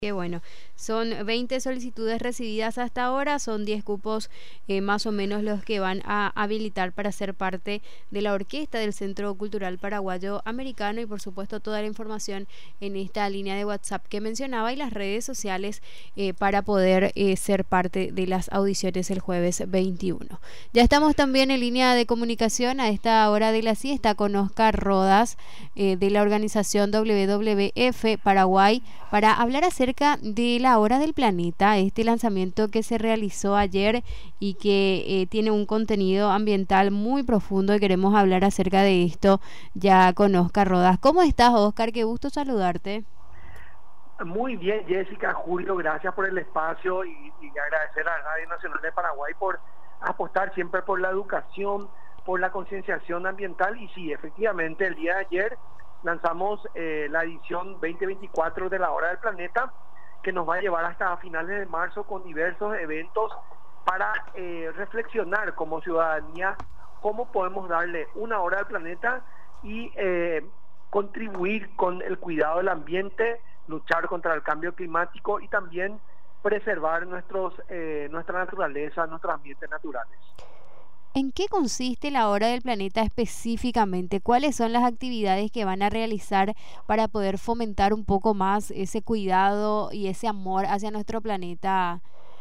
Qué bueno, son 20 solicitudes recibidas hasta ahora, son 10 cupos más o menos los que van a habilitar para ser parte de la orquesta del Centro Cultural Paraguayo Americano y por supuesto toda la información en esta línea de WhatsApp que mencionaba y las redes sociales para poder ser parte de las audiciones el jueves 21. Ya estamos también en línea de comunicación a esta hora de la siesta con Oscar Rodas de la organización WWF Paraguay para hablar acerca de la Hora del Planeta, este lanzamiento que se realizó ayer y que tiene un contenido ambiental muy profundo y queremos hablar acerca de esto ya con Oscar Rodas. ¿Cómo estás, Oscar? Qué gusto saludarte. Muy bien, Jessica, Julio, gracias por el espacio y agradecer a Radio Nacional de Paraguay por apostar siempre por la educación, por la concienciación ambiental. Y sí, efectivamente, el día de ayer lanzamos la edición 2024 de la Hora del Planeta, que nos va a llevar hasta finales de marzo con diversos eventos para reflexionar como ciudadanía cómo podemos darle una hora al planeta y contribuir con el cuidado del ambiente, luchar contra el cambio climático y también preservar nuestra naturaleza, nuestros ambientes naturales. ¿En qué consiste la Hora del Planeta específicamente? ¿Cuáles son las actividades que van a realizar para poder fomentar un poco más ese cuidado y ese amor hacia nuestro planeta?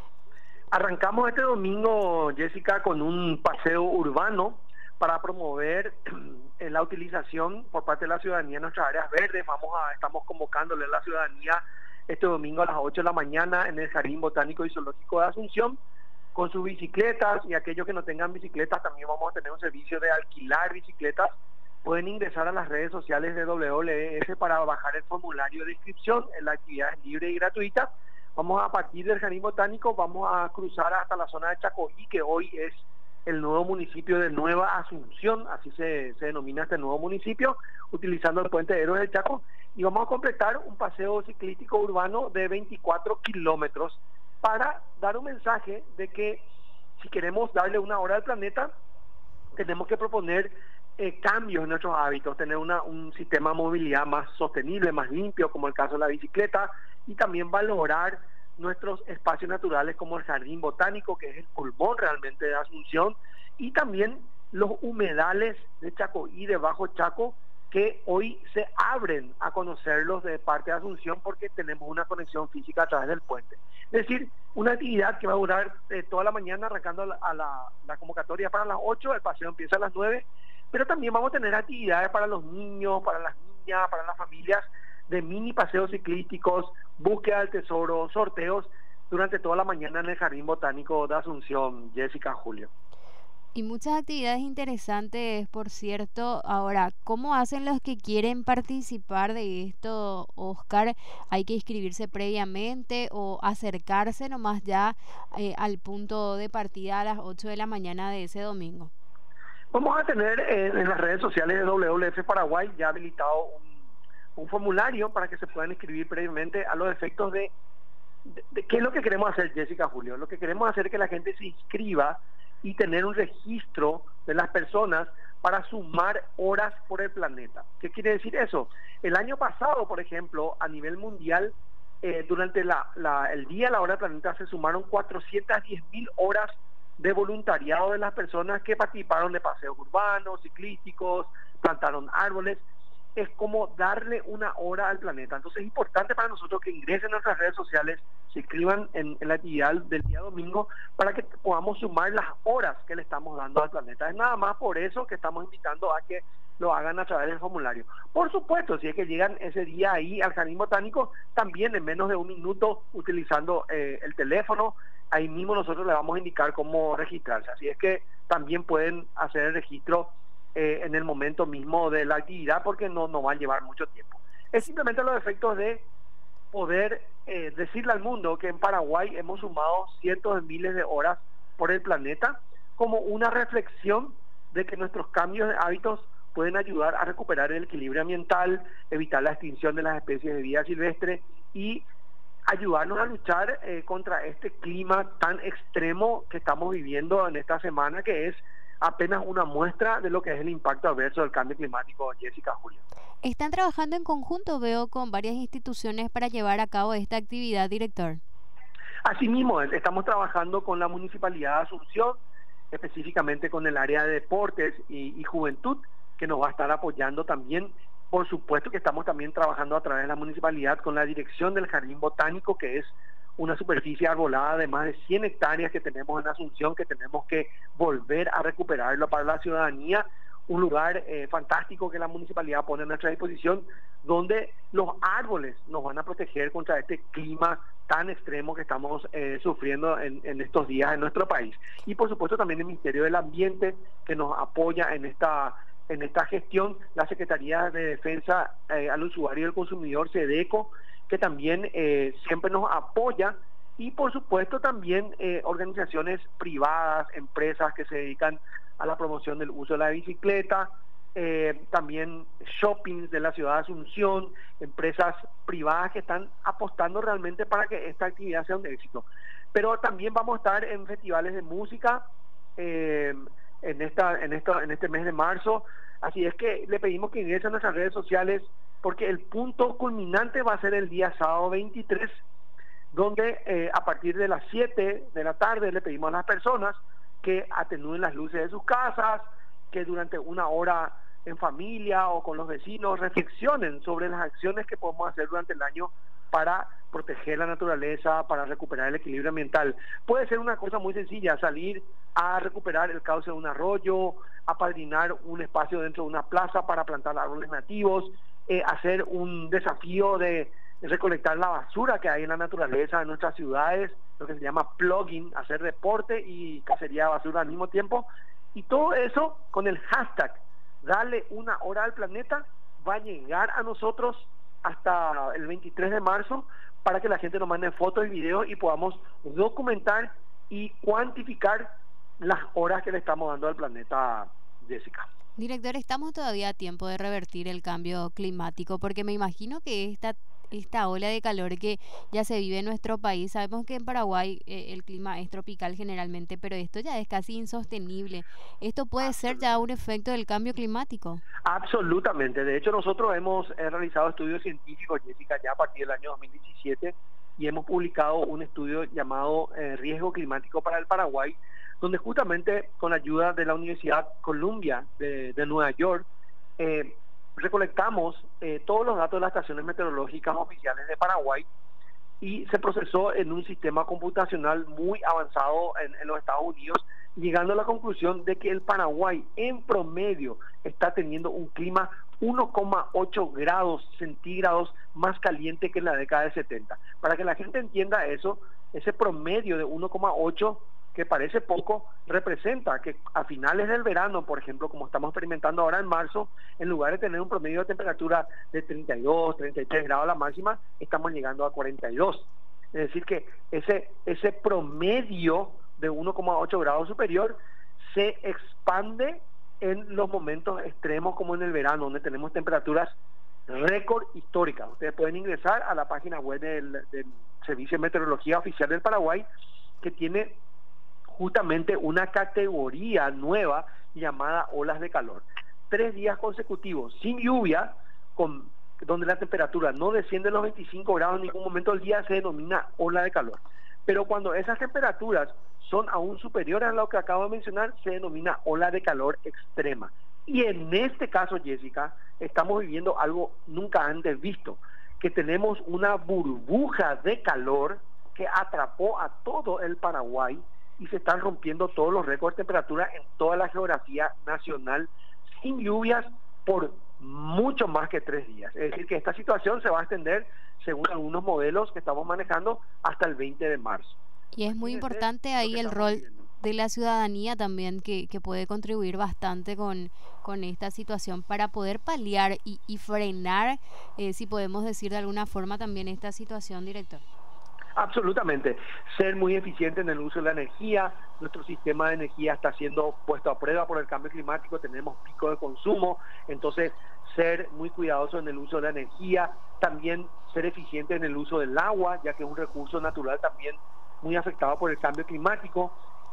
Arrancamos este domingo, Jessica, con un paseo urbano para promover la utilización por parte de la ciudadanía en nuestras áreas verdes. Estamos convocándole a la ciudadanía este domingo a las 8 de la mañana en el Jardín Botánico y Zoológico de Asunción con sus bicicletas, y aquellos que no tengan bicicletas también vamos a tener un servicio de alquilar bicicletas. Pueden ingresar a las redes sociales de WWF para bajar el formulario de inscripción. La actividad es libre y gratuita. Vamos a partir del Jardín Botánico, vamos a cruzar hasta la zona de Chacoí, que hoy es el nuevo municipio de Nueva Asunción, así se denomina este nuevo municipio, utilizando el puente de Héroes del Chaco, y vamos a completar un paseo ciclístico urbano de 24 kilómetros para dar un mensaje de que si queremos darle una hora al planeta, tenemos que proponer cambios en nuestros hábitos, tener un sistema de movilidad más sostenible, más limpio, como el caso de la bicicleta, y también valorar nuestros espacios naturales como el Jardín Botánico, que es el pulmón realmente de Asunción, y también los humedales de Chacoí, de Bajo Chaco, que hoy se abren a conocerlos de parte de Asunción porque tenemos una conexión física a través del puente. Es decir, una actividad que va a durar toda la mañana, arrancando a la convocatoria para las 8, el paseo empieza a las 9, pero también vamos a tener actividades para los niños, para las niñas, para las familias, de mini paseos ciclísticos, búsqueda del tesoro, sorteos durante toda la mañana en el Jardín Botánico de Asunción, Jessica, Julio. Y muchas actividades interesantes, por cierto. Ahora, ¿cómo hacen los que quieren participar de esto, Oscar? ¿Hay que inscribirse previamente o acercarse nomás ya al punto de partida a las 8 de la mañana de ese domingo? Vamos a tener en las redes sociales de WWF Paraguay ya habilitado un formulario para que se puedan inscribir previamente a los efectos de qué es lo que queremos hacer, Jessica, Julio. Lo que queremos hacer es que la gente se inscriba y tener un registro de las personas para sumar horas por el planeta. ¿Qué quiere decir eso? El año pasado, por ejemplo, a nivel mundial, durante el día de la hora del planeta se sumaron 410.000 horas de voluntariado de las personas que participaron de paseos urbanos, ciclísticos, plantaron árboles. Es como darle una hora al planeta. Entonces es importante para nosotros que ingresen a nuestras redes sociales, se inscriban en la actividad del día domingo para que podamos sumar las horas que le estamos dando al planeta. Es nada más por eso que estamos invitando a que lo hagan a través del formulario. Por supuesto, si es que llegan ese día ahí al Jardín Botánico, también en menos de un minuto, utilizando el teléfono, ahí mismo nosotros le vamos a indicar cómo registrarse. Así es que también pueden hacer el registro en el momento mismo de la actividad, porque no va a llevar mucho tiempo. Es simplemente los efectos de poder decirle al mundo que en Paraguay hemos sumado cientos de miles de horas por el planeta, como una reflexión de que nuestros cambios de hábitos pueden ayudar a recuperar el equilibrio ambiental, evitar la extinción de las especies de vida silvestre y ayudarnos a luchar contra este clima tan extremo que estamos viviendo en esta semana, que es apenas una muestra de lo que es el impacto adverso del cambio climático, Jessica, Julia. Están trabajando en conjunto, veo, con varias instituciones para llevar a cabo esta actividad, director. Asimismo, estamos trabajando con la Municipalidad de Asunción, específicamente con el área de deportes y juventud, que nos va a estar apoyando también. Por supuesto que estamos también trabajando a través de la municipalidad con la dirección del Jardín Botánico, que es una superficie arbolada de más de 100 hectáreas que tenemos en Asunción, que tenemos que volver a recuperarlo para la ciudadanía. Un lugar fantástico que la municipalidad pone a nuestra disposición, donde los árboles nos van a proteger contra este clima tan extremo que estamos sufriendo en estos días en nuestro país. Y por supuesto también el Ministerio del Ambiente, que nos apoya en esta gestión, la Secretaría de Defensa al Usuario y al Consumidor, SEDECO, que también siempre nos apoya, y por supuesto también organizaciones privadas, empresas que se dedican a la promoción del uso de la bicicleta, también shoppings de la ciudad de Asunción, empresas privadas que están apostando realmente para que esta actividad sea un éxito. Pero también vamos a estar en festivales de música en este mes de marzo, así es que le pedimos que ingresen a nuestras redes sociales, porque el punto culminante va a ser el día sábado 23, donde a partir de las 7 de la tarde le pedimos a las personas que atenúen las luces de sus casas, que durante una hora en familia o con los vecinos reflexionen sobre las acciones que podemos hacer durante el año para proteger la naturaleza, para recuperar el equilibrio ambiental. Puede ser una cosa muy sencilla, salir a recuperar el cauce de un arroyo, apadrinar un espacio dentro de una plaza para plantar árboles nativos, hacer un desafío de recolectar la basura que hay en la naturaleza de nuestras ciudades, lo que se llama plugging, hacer deporte y cacería de basura al mismo tiempo. Y todo eso con el hashtag Dale una hora al planeta va a llegar a nosotros hasta el 23 de marzo para que la gente nos mande fotos y videos y podamos documentar y cuantificar las horas que le estamos dando al planeta, Jessica. Director, ¿estamos todavía a tiempo de revertir el cambio climático? Porque me imagino que esta ola de calor que ya se vive en nuestro país, sabemos que en Paraguay el clima es tropical generalmente, pero esto ya es casi insostenible. ¿Esto puede ser ya un efecto del cambio climático? Absolutamente. De hecho, nosotros hemos realizado estudios científicos, Jessica, ya a partir del año 2017, y hemos publicado un estudio llamado Riesgo Climático para el Paraguay, donde justamente con la ayuda de la Universidad Columbia de Nueva York, recolectamos todos los datos de las estaciones meteorológicas oficiales de Paraguay y se procesó en un sistema computacional muy avanzado en los Estados Unidos, llegando a la conclusión de que el Paraguay en promedio está teniendo un clima 1,8 grados centígrados más caliente que en la década de 70. Para que la gente entienda eso, ese promedio de 1,8, que parece poco, representa que a finales del verano, por ejemplo, como estamos experimentando ahora en marzo, en lugar de tener un promedio de temperatura de 32, 33 grados la máxima, estamos llegando a 42. Es decir que ese promedio de 1,8 grados superior se expande en los momentos extremos como en el verano, donde tenemos temperaturas récord históricas. Ustedes pueden ingresar a la página web del Servicio de Meteorología Oficial del Paraguay, que tiene justamente una categoría nueva llamada olas de calor. 3 días consecutivos sin lluvia, donde la temperatura no desciende de los 25 grados en ningún momento del día, se denomina ola de calor. Pero cuando esas temperaturas son aún superiores a lo que acabo de mencionar, se denomina ola de calor extrema. Y en este caso, Jessica, estamos viviendo algo nunca antes visto, que tenemos una burbuja de calor que atrapó a todo el Paraguay y se están rompiendo todos los récords de temperatura en toda la geografía nacional, sin lluvias por mucho más que 3 días. Es decir, que esta situación se va a extender, según algunos modelos que estamos manejando, hasta el 20 de marzo. Y es muy importante ahí el rol de la ciudadanía también, que puede contribuir bastante con esta situación para poder paliar y frenar, si podemos decir de alguna forma, también esta situación, director. Absolutamente, ser muy eficiente en el uso de la energía. Nuestro sistema de energía está siendo puesto a prueba por el cambio climático, tenemos pico de consumo, entonces ser muy cuidadoso en el uso de la energía, también ser eficiente en el uso del agua, ya que es un recurso natural también muy afectado por el cambio climático,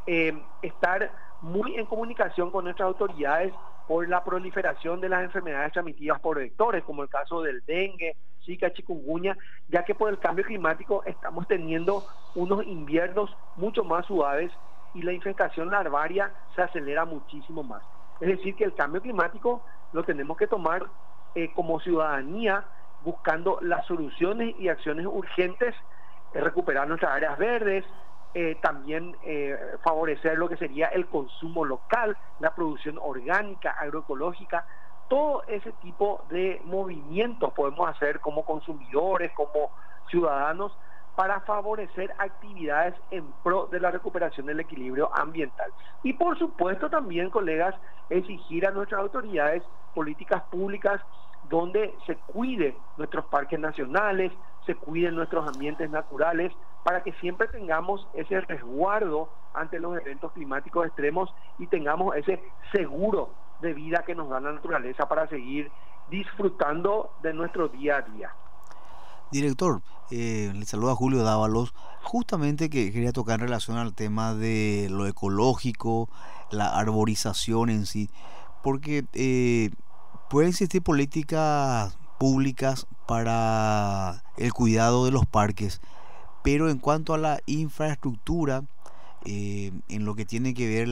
estar muy en comunicación con nuestras autoridades por la proliferación de las enfermedades transmitidas por vectores, como el caso del dengue, Zika, chikungunya, ya que por el cambio climático estamos teniendo unos inviernos mucho más suaves y la infestación larvaria se acelera muchísimo más. Es decir, que el cambio climático lo tenemos que tomar como ciudadanía, buscando las soluciones y acciones urgentes, recuperar nuestras áreas verdes, también favorecer lo que sería el consumo local, la producción orgánica, agroecológica. Todo ese tipo de movimientos podemos hacer como consumidores, como ciudadanos, para favorecer actividades en pro de la recuperación del equilibrio ambiental. Y por supuesto también, colegas, exigir a nuestras autoridades políticas públicas donde se cuide nuestros parques nacionales, se cuiden nuestros ambientes naturales, para que siempre tengamos ese resguardo ante los eventos climáticos extremos y tengamos ese seguro de vida que nos da la naturaleza para seguir disfrutando de nuestro día a día. Director, le saluda Julio Dávalos. Justamente que quería tocar en relación al tema de lo ecológico, la arborización en sí, porque pueden existir políticas públicas para el cuidado de los parques, pero en cuanto a la infraestructura, en lo que tiene que ver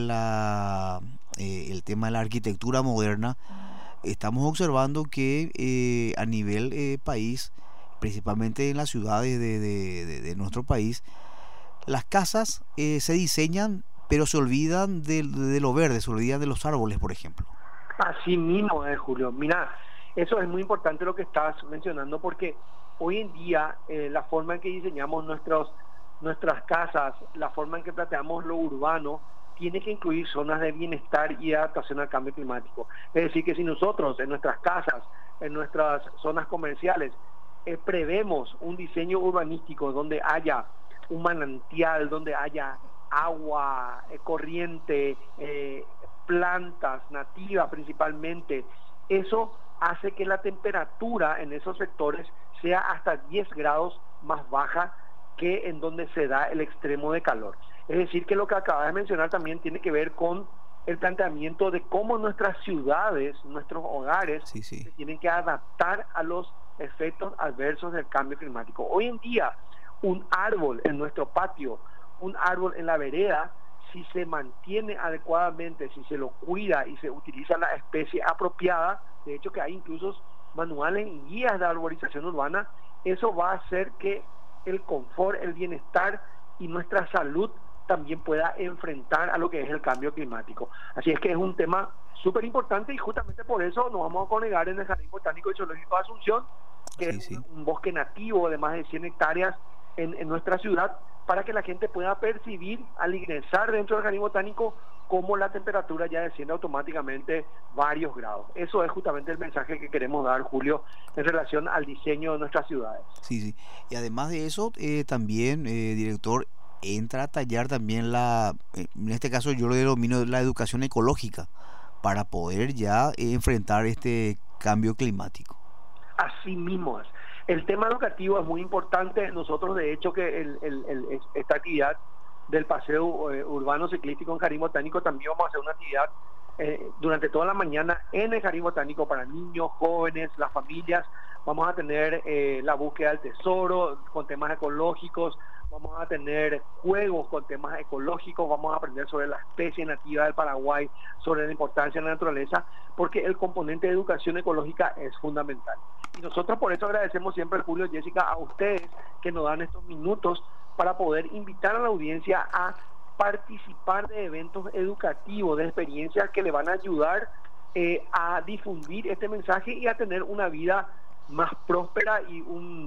el tema de la arquitectura moderna, estamos observando que a nivel país, principalmente en las ciudades de nuestro país, las casas se diseñan, pero se olvidan de lo verde, se olvidan de los árboles, por ejemplo. Así mismo, Julio. Mira, eso es muy importante lo que estás mencionando, porque hoy en día la forma en que diseñamos nuestras casas, la forma en que planteamos lo urbano, tiene que incluir zonas de bienestar y adaptación al cambio climático. Es decir, que si nosotros en nuestras casas, en nuestras zonas comerciales, prevemos un diseño urbanístico donde haya un manantial, donde haya agua corriente, plantas nativas principalmente, eso hace que la temperatura en esos sectores sea hasta 10 grados más baja que en donde se da el extremo de calor. Es decir, que lo que acabas de mencionar también tiene que ver con el planteamiento de cómo nuestras ciudades, nuestros hogares, se tienen que adaptar a los efectos adversos del cambio climático. Hoy en día, un árbol en nuestro patio, un árbol en la vereda, si se mantiene adecuadamente, si se lo cuida y se utiliza la especie apropiada, de hecho que hay incluso manuales y guías de arborización urbana, eso va a hacer que el confort, el bienestar y nuestra salud también pueda enfrentar a lo que es el cambio climático. Así es que es un tema súper importante y justamente por eso nos vamos a congregar en el Jardín Botánico y Zoológico de Asunción, que es un bosque nativo de más de 100 hectáreas en nuestra ciudad, para que la gente pueda percibir al ingresar dentro del Jardín Botánico cómo la temperatura ya desciende automáticamente varios grados. Eso es justamente el mensaje que queremos dar, Julio, en relación al diseño de nuestras ciudades. Sí. Y además de eso, también, director, entra a tallar también en este caso yo lo denomino la educación ecológica, para poder ya enfrentar este cambio climático. Así mismo es. El tema educativo es muy importante. Nosotros, de hecho, que esta actividad del paseo urbano ciclístico en Jardín Botánico, también vamos a hacer una actividad durante toda la mañana en el Jardín Botánico para niños, jóvenes, las familias. Vamos a tener la búsqueda del tesoro con temas ecológicos, vamos a tener juegos con temas ecológicos, vamos a aprender sobre la especie nativa del Paraguay, sobre la importancia de la naturaleza, porque el componente de educación ecológica es fundamental. Y nosotros por eso agradecemos siempre, Julio, Jessica, a ustedes que nos dan estos minutos para poder invitar a la audiencia a participar de eventos educativos, de experiencias que le van a ayudar a difundir este mensaje y a tener una vida más próspera y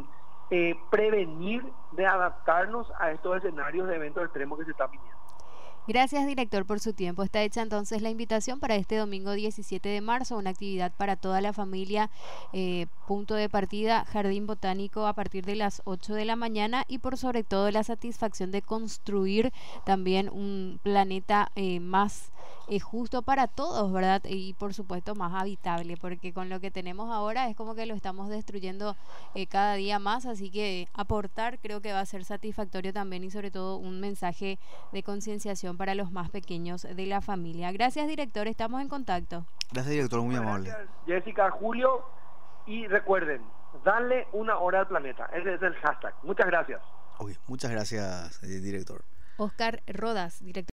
prevenir de adaptarnos a estos escenarios de eventos extremos que se están viniendo. Gracias, director, por su tiempo. Está hecha entonces la invitación para este domingo 17 de marzo, una actividad para toda la familia, punto de partida, Jardín Botánico a partir de las 8 de la mañana y por sobre todo la satisfacción de construir también un planeta más justo para todos, ¿verdad? Y por supuesto más habitable, porque con lo que tenemos ahora es como que lo estamos destruyendo cada día más, así que aportar creo que va a ser satisfactorio también y sobre todo un mensaje de concienciación para los más pequeños de la familia. Gracias, director, estamos en contacto. Gracias, director, muy amable. Gracias, Jessica, Julio, y recuerden, darle una hora al planeta. Ese es el hashtag. Muchas gracias. Ok, muchas gracias, director. Oscar Rodas, director.